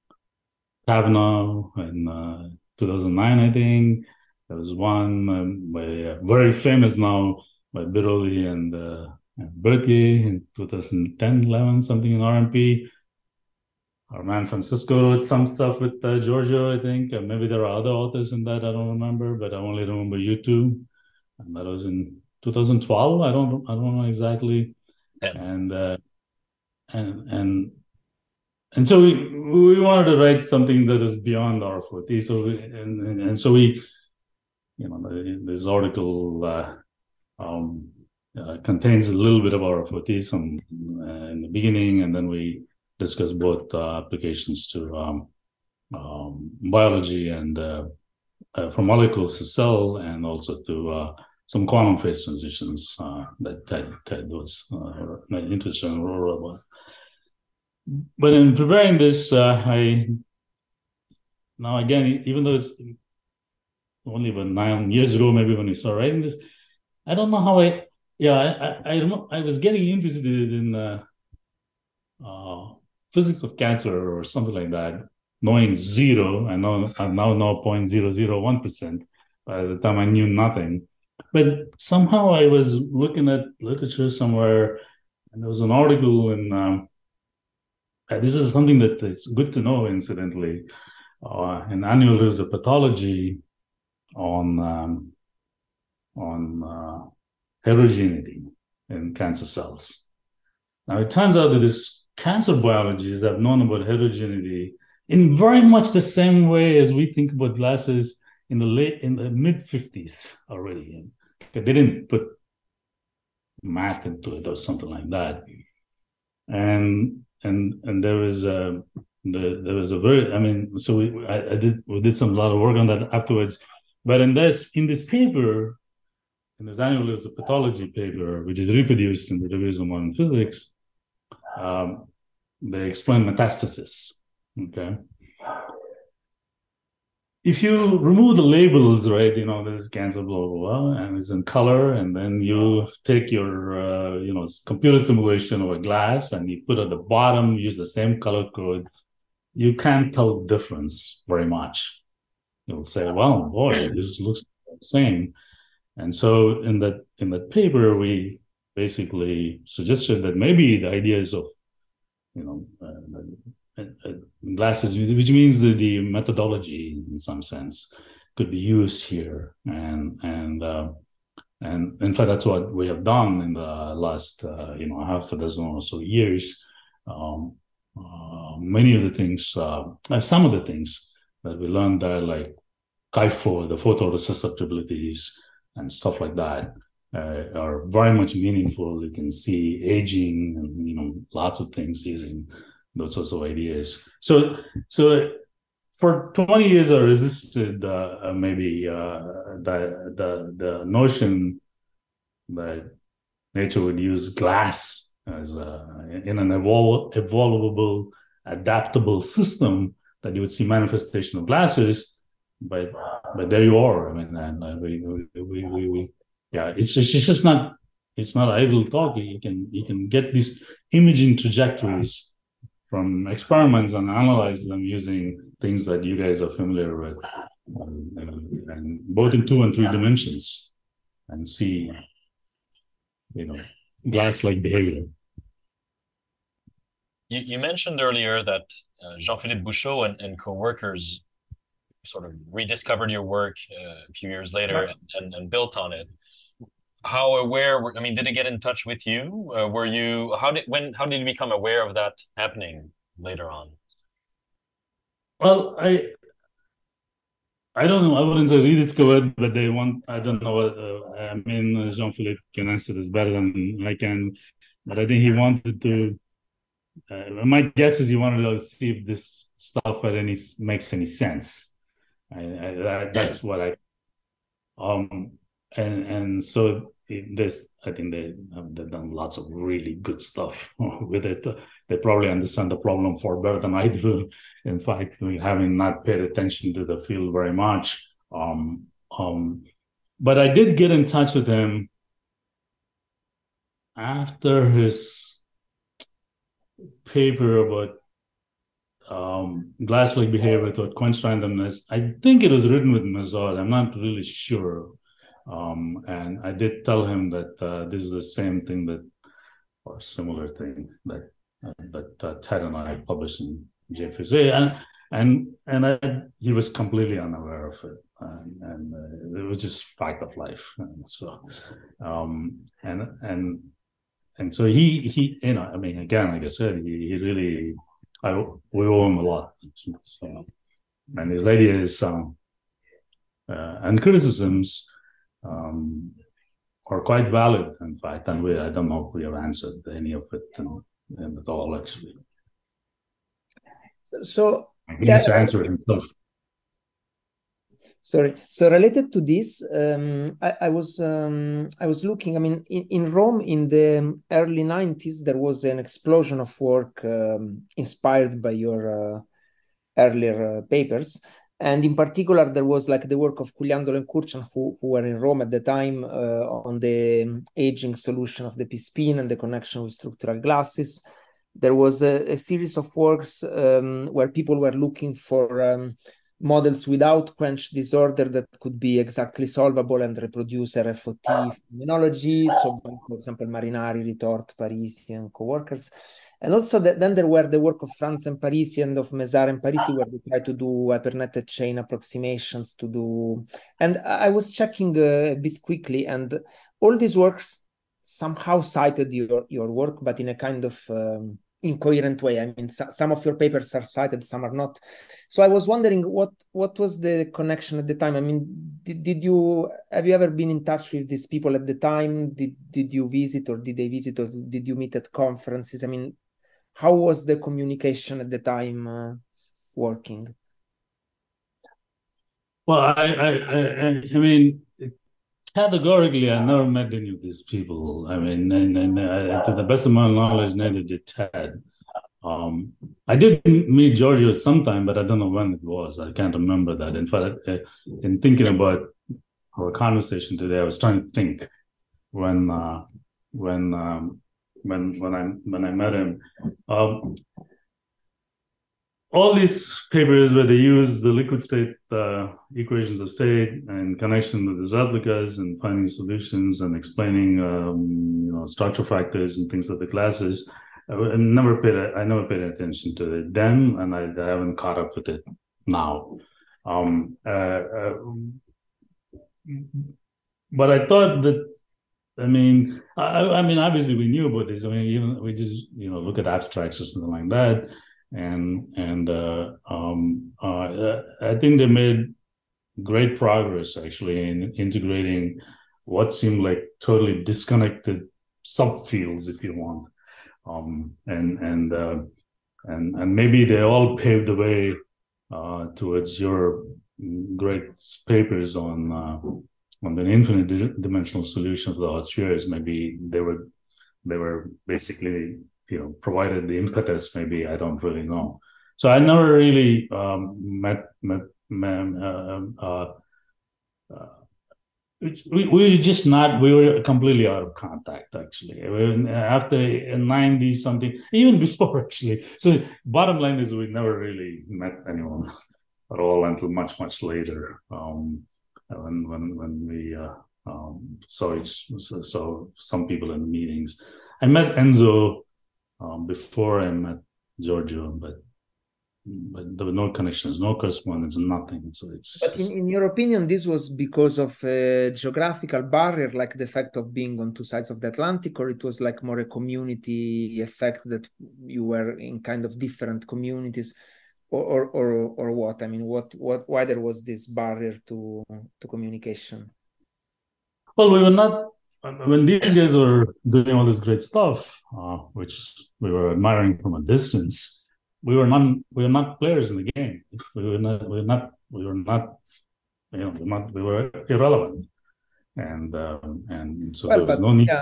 Speaker 2: Kavanaugh in uh, two thousand nine, I think. There was one um, by uh, very famous now by Biroli and uh, Berthier in two thousand ten, eleven, something in R M P. Our man Francisco wrote some stuff with uh, Giorgio, I think. Uh, maybe there are other authors in that, I don't remember, but I only remember you two. And that was in two thousand twelve. I don't, I don't know exactly. Yeah. And uh, and and and so we we wanted to write something that is beyond R F O T. So we, and, and and so we, you know, this article uh, um, uh, contains a little bit of R F O T, some uh, in the beginning, and then we discuss both uh, applications to um, um, biology and uh, uh, from molecules to cell, and also to uh, some quantum phase transitions uh, that Ted, Ted was uh, interested in Aurora about. But in preparing this, uh, I now again, even though it's only about nine years ago, maybe when we started writing this, I don't know how I, yeah, I, I, I, I was getting interested in uh, uh, physics of cancer or something like that, knowing zero. I know I now know zero point zero zero one percent. By the time I knew nothing, but somehow I was looking at literature somewhere, and there was an article in. Um, this is something that is good to know, incidentally. Uh, an annual review of pathology on um, on uh, heterogeneity in cancer cells. Now it turns out that this cancer biologists have known about heterogeneity in very much the same way as we think about glasses in the late in the mid fifties already. But they didn't put math into it or something like that. And and and there was a the, there was a very I mean so we I, I did we did some a lot of work on that afterwards. But in this in this paper, in this annual review of pathology paper, which is reproduced in the Reviews of Modern Physics, um, they explain metastasis. Okay. If you remove the labels, right, you know, there's cancer, blah, blah, blah, and it's in color, and then you take your, uh, you know, computer simulation of a glass, and you put at the bottom, use the same color code, you can't tell the difference very much. You'll say, well, boy, this looks the same. And so in that in that paper, we basically suggested that maybe the ideas of, you know, uh, uh, glasses, which means that the methodology in some sense could be used here. And and uh, and in fact, that's what we have done in the last, uh, you know, half a dozen or so years. Um, uh, many of the things, uh, some of the things that we learned there, like K I F O, the photosusceptibilities and stuff like that, uh, are very much meaningful. You can see aging and, you know, lots of things using those sorts of ideas. So, so for twenty years, I resisted uh, maybe uh, the the the notion that nature would use glass as a, in an evol- evolvable, adaptable system, that you would see manifestation of glasses. But but there you are. I mean, and uh, we, we, we we we yeah, it's just, it's just not it's not idle talk. You can you can get these imaging trajectories from experiments and analyze them using things that you guys are familiar with, um, and, and both in two and three dimensions, and see, you know, glass-like behavior.
Speaker 1: You, you mentioned earlier that uh, Jean-Philippe Bouchot and, and co-workers sort of rediscovered your work uh, a few years later and, and, and built on it. How aware, I mean, did it get in touch with you? Uh, were you, how did, when, how did you become aware of that happening later on?
Speaker 2: Well, I, I don't know. I wouldn't say rediscovered, but they want, I don't know what, uh, I mean, Jean-Philippe can answer this better than I can, but I think he wanted to, uh, my guess is he wanted to see if this stuff had any, makes any sense. I, I, that, that's what I, um, and and so this, I think they have they've done lots of really good stuff with it. They probably understand the problem far better than I do. In fact, having not paid attention to the field very much, um, um, but I did get in touch with him after his paper about um, glass-like behavior with quench randomness. I think it was written with Mazod. I'm not really sure. Um, and I did tell him that uh, this is the same thing that, or similar thing that uh, that uh, Ted and I published in J F S A, and and and I, he was completely unaware of it, and, and uh, it was just fact of life. And so, um, and and and so he he you know, I mean, again, like I said, he, he really, I we owe him a lot. So, and his ideas um, uh, and criticisms um, are quite valid, in fact, and we, I don't know if we have answered any of it in, in at all, actually.
Speaker 3: So, so
Speaker 2: he
Speaker 3: yeah,
Speaker 2: needs to answer it himself.
Speaker 3: Sorry. So related to this, um, I, I was um, I was looking. I mean, in, in Rome in the early nineties, there was an explosion of work um, inspired by your uh, earlier uh, papers. And in particular, there was like the work of Cugliandolo and Kurchan, who, who were in Rome at the time, uh, on the aging solution of the P-spin and the connection with structural glasses. There was a, a series of works um, where people were looking for um, models without quench disorder that could be exactly solvable and reproduce R F O T phenomenology. So, for example, Marinari, Retort, Parisi, and co-workers. And also that, then there were the work of Franz and Parisi and of Mesar and Parisi, where they try to do hypernetted chain approximations to do. And I was checking uh, a bit quickly, and all these works somehow cited your, your work, but in a kind of um, incoherent way. I mean, so, some of your papers are cited, some are not. So I was wondering what what was the connection at the time? I mean, did, did you have you ever been in touch with these people at the time? Did did you visit, or did they visit, or did you meet at conferences? I mean, how was the communication at the time uh, working?
Speaker 2: Well, I, I, I, I mean, categorically, I never met any of these people. I mean, and, and uh, to the best of my knowledge, neither did Ted. Um, I did meet Giorgio at some time, but I don't know when it was. I can't remember that. In fact, uh, in thinking about our conversation today, I was trying to think when, uh, when, um, when, when I when I met him. Um, all these papers where they use the liquid state uh, equations of state in connection with these replicas and finding solutions and explaining, um, you know, structure factors and things of the classes. I never paid. I never paid attention to it then, and I, I haven't caught up with it now. Um, uh, uh, but I thought that. I mean, I, I mean, obviously we knew about this. I mean, even we just you know look at abstracts or something like that. And and uh, um, uh, I think they made great progress actually in integrating what seemed like totally disconnected subfields, if you want, um, and and uh, and and maybe they all paved the way uh, towards your great papers on uh, on the infinite dimensional solution of the hot spheres. Maybe they were they were basically, you know, provided the impetus, maybe, I don't really know. So I never really um, met, met, met uh, uh, uh, we, we were just not, we were completely out of contact, actually. After ninety something, even before, actually. So bottom line is we never really met anyone at all until much, much later. Um, when, when, when we uh, um, saw, each, saw some people in the meetings. I met Enzo Um, before I met Giorgio, but but there were no connections, no correspondence, nothing. So it's.
Speaker 3: But in, in your opinion, this was because of a geographical barrier, like the fact of being on two sides of the Atlantic, or it was like more a community effect that you were in kind of different communities, or or or, or what? I mean, what what why there was this barrier to to communication?
Speaker 2: Well, we were not. When these guys were doing all this great stuff, uh, which we were admiring from a distance, we were not we were not players in the game. We were not we were not we were not you know we were, not, we were irrelevant, and um, and so well, there was
Speaker 3: but,
Speaker 2: no need.
Speaker 3: Yeah.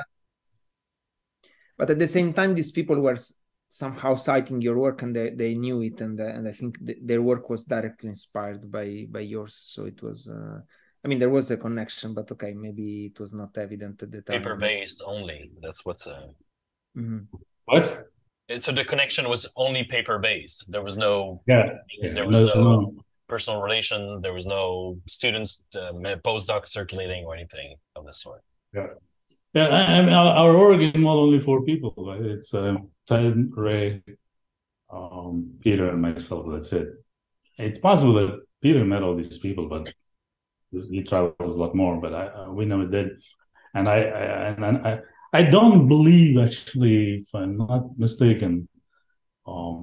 Speaker 3: But at the same time, these people were somehow citing your work, and they, they knew it, and uh, and I think th their work was directly inspired by by yours. So it was. Uh, I mean, there was a connection, but okay, maybe it was not evident at the time.
Speaker 1: Paper-based only. That's what's. Uh...
Speaker 2: Mm-hmm. What?
Speaker 1: So the connection was only paper-based. There was no.
Speaker 2: Yeah.
Speaker 1: There
Speaker 2: yeah.
Speaker 1: was
Speaker 2: no,
Speaker 1: no,
Speaker 2: no
Speaker 1: personal relations. There was no students, uh, postdocs circulating or anything of this sort.
Speaker 2: Yeah. Yeah. I, I mean, our org involved only four people. Right? It's uh, Ted, Ray, um, Peter, and myself. That's it. It's possible that Peter met all these people, but he travels a lot more, but I, uh, we never did. And I, I and I, I don't believe, actually, if I'm not mistaken, um,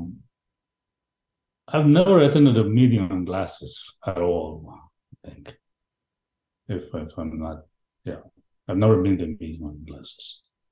Speaker 2: I've never attended a meeting on glasses at all. I think, if, if I'm not, yeah, I've never been to a meeting on glasses.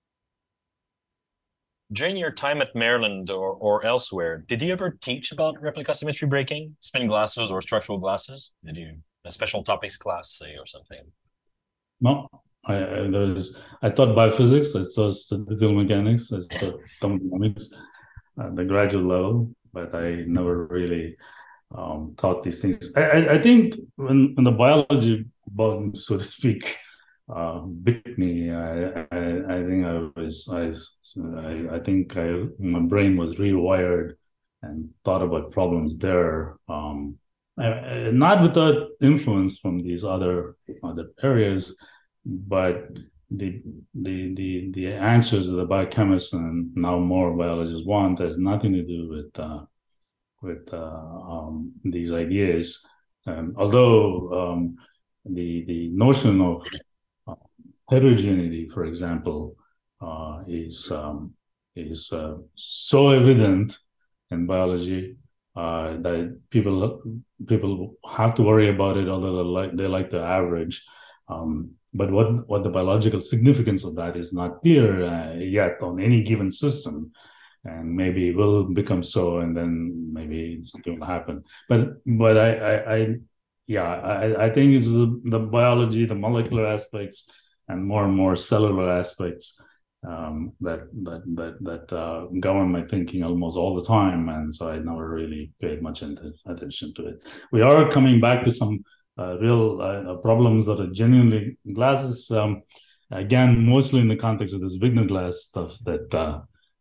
Speaker 1: During your time at Maryland or, or elsewhere, did you ever teach about replica symmetry breaking, spin glasses, or structural glasses? Did you? A special topics class, say, or something?
Speaker 2: No, I, I there was. I taught biophysics. I taught statistical mechanics. I taught thermodynamics at the graduate level, but I never really um, taught these things. I, I, I think when, when the biology bug, so to speak, uh, bit me, I, I, I think I was. I, I, I think I, my brain was rewired and thought about problems there. Um, Uh, not without influence from these other other areas, but the the the the answers that the biochemists and now more biologists want has nothing to do with uh, with uh, um, these ideas. Um, although um, the the notion of uh, heterogeneity, for example, uh, is um, is uh, so evident in biology. Uh, that people people have to worry about it, although they like they like the average. Um, but what what the biological significance of that is not clear uh, yet on any given system, and maybe it will become so, and then maybe something will happen. But but I I, I yeah I, I think it's the, the biology, the molecular aspects, and more and more cellular aspects Um, that that that that uh, govern my thinking almost all the time, and so I never really paid much attention to it. We are coming back to some uh, real uh, problems that are genuinely glasses. Um, again, mostly in the context of this Wigner glass stuff that uh,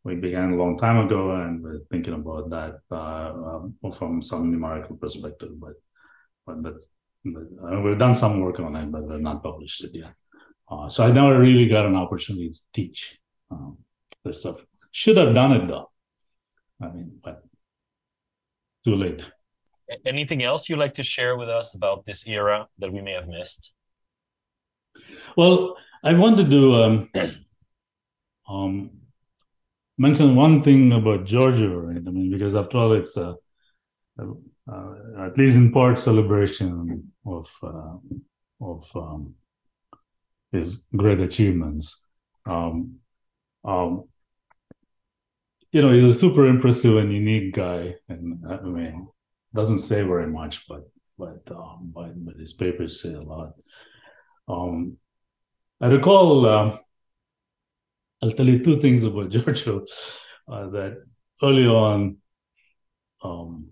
Speaker 2: we began a long time ago, and we're thinking about that uh, um, from some numerical perspective. But but, but, but uh, we've done some work on it, but we've not published it yet. Uh, so I never really got an opportunity to teach um, this stuff. Should have done it though. I mean, but too late.
Speaker 1: Anything else you'd like to share with us about this era that we may have missed?
Speaker 2: Well, I wanted to um, um, mention one thing about Giorgio, right? I mean, because after all, it's a, uh, at least in part, celebration of uh, of um, his great achievements. Um, um, you know, he's a super impressive and unique guy, and I mean, doesn't say very much, but but um, but, but his papers say a lot. Um, I recall. Uh, I'll tell you two things about Giorgio uh, that early on um,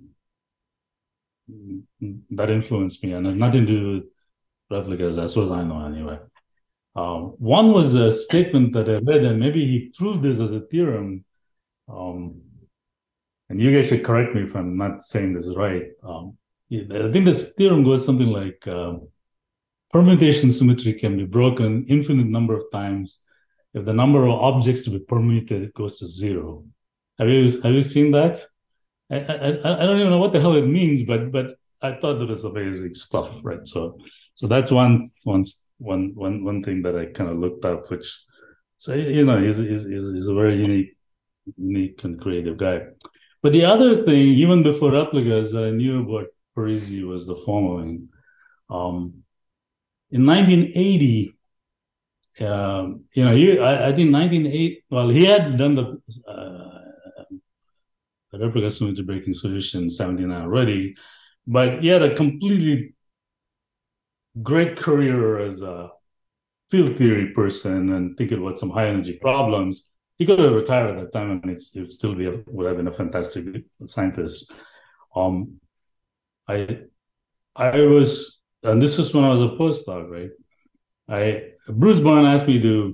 Speaker 2: that influenced me, and had nothing to do with replicas, as far as I know, anyway. Um, one was a statement that I read, and maybe he proved this as a theorem. Um, and you guys should correct me if I'm not saying this right. Um, I think this theorem goes something like uh, permutation symmetry can be broken infinite number of times if the number of objects to be permuted goes to zero. Have you have you seen that? I, I I don't even know what the hell it means, but but I thought that was amazing stuff, right? So so that's one one one one one thing that I kind of looked up, which so you know he's he's he's a very unique unique and creative guy. But the other thing, even before replicas, that I knew about Parisi was the following. Um, in nineteen eighty, um, you know, he, I, I think nineteen eighty, well, he had done the, uh, the replica symmetry breaking solution in seventy-nine already, but he had a completely great career as a field theory person and thinking about some high energy problems. He could have retired at that time, and he would still be a, would have been a fantastic scientist. Um, I I was, and this was when I was a postdoc, right? I Bruce Byrne asked me to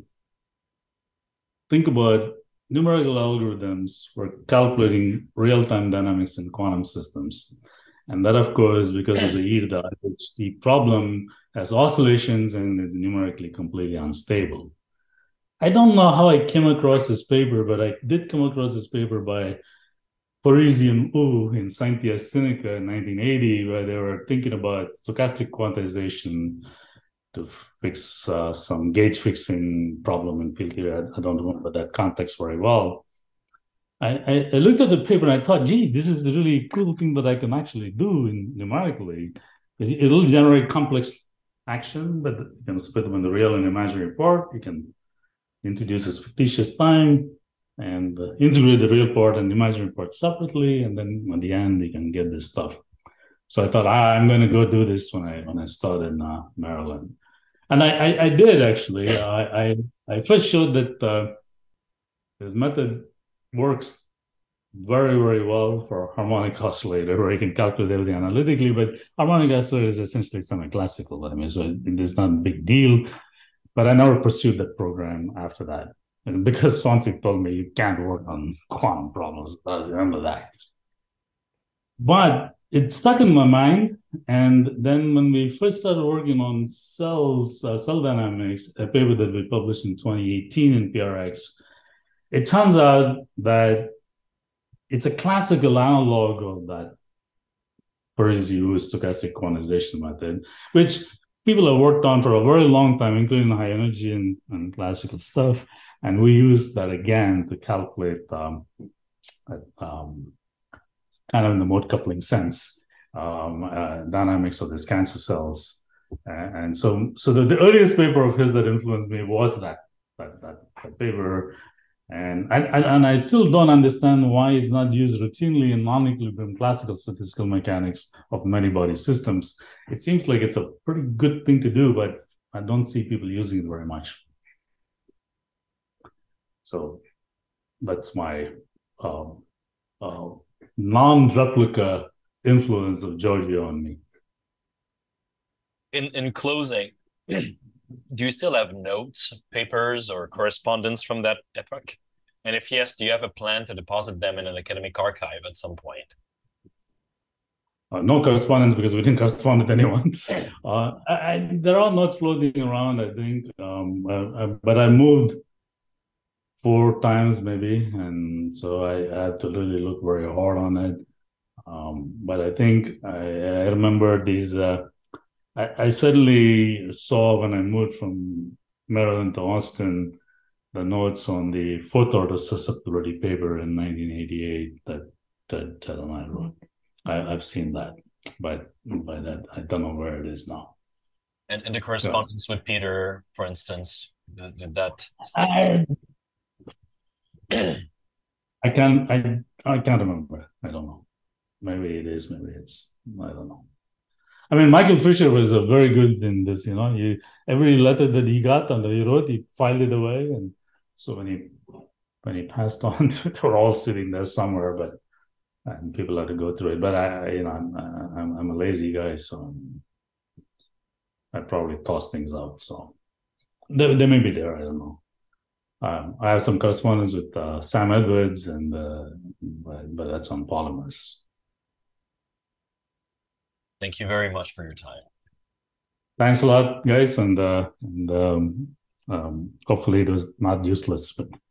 Speaker 2: think about numerical algorithms for calculating real-time dynamics in quantum systems. And that, of course, because of the E to the I H T problem, has oscillations and is numerically completely unstable. I don't know how I came across this paper, but I did come across this paper by Parisi and Wu in Scientia Sinica in nineteen eighty, where they were thinking about stochastic quantization to fix uh, some gauge fixing problem in field theory. I, I don't remember that context very well. I, I, I looked at the paper and I thought, gee, this is a really cool thing that I can actually do in numerically. It, it'll generate complex action, but you can split them in the real and imaginary part. You can introduce this fictitious time and uh, integrate the real part and the imaginary part separately, and then at the end you can get this stuff. So I thought, ah, I'm going to go do this when I when I started in uh, Maryland, and I, I, I did actually. I, I I first showed that uh, this method works very very well for harmonic oscillator, where you can calculate everything analytically. But harmonic oscillator is essentially semi-classical. I mean, so it is not a big deal. But I never pursued that program after that. And because Swansea told me you can't work on quantum problems, I was remember that. But it stuck in my mind. And then when we first started working on cells, uh, cell dynamics, a paper that we published in twenty eighteen in P R X, it turns out that it's a classical analog of that Parisi-Wu stochastic quantization method, which people have worked on for a very long time, including high energy and, and classical stuff. And we use that again to calculate um, um, kind of in the mode coupling sense, um, uh, dynamics of these cancer cells. And, and so so the, the earliest paper of his that influenced me was that, that, that, that paper. And, and, and I still don't understand why it's not used routinely in non-equilibrium classical statistical mechanics of many body systems. It seems like it's a pretty good thing to do, but I don't see people using it very much. So that's my uh, uh, non-replica influence of Giorgio on me.
Speaker 1: In in closing, do you still have notes, papers, or correspondence from that epoch? And if yes, do you have a plan to deposit them in an academic archive at some point?
Speaker 2: Uh, no correspondence because we didn't correspond with anyone. Uh, I, I, there are notes floating around, I think, um, I, I, but I moved four times maybe, and so I had to really look very hard on it. Um, but I think I, I remember these. Uh, I, I suddenly saw when I moved from Maryland to Austin the notes on the photo susceptibility paper in nineteen eighty-eight that Ted, Ted and I wrote. I, I've seen that, but by that I don't know where it is now.
Speaker 1: And, and the correspondence so, with Peter, for instance, did that still?
Speaker 2: I, I can't. I I can't remember. I don't know. Maybe it is. Maybe it's. I don't know. I mean, Michael Fisher was a very good in this. You know, he every letter that he got and that he wrote, he filed it away, and so when he when he passed on, they were all sitting there somewhere, but and people had to go through it. But I, you know, I'm I'm, I'm a lazy guy, so I probably toss things out. So they they may be there. I don't know. Um, I have some correspondence with uh, Sam Edwards, and uh, but, but that's on polymers.
Speaker 1: Thank you very much for your time.
Speaker 2: Thanks a lot, guys, and uh, and um, um, hopefully it was not useless, but.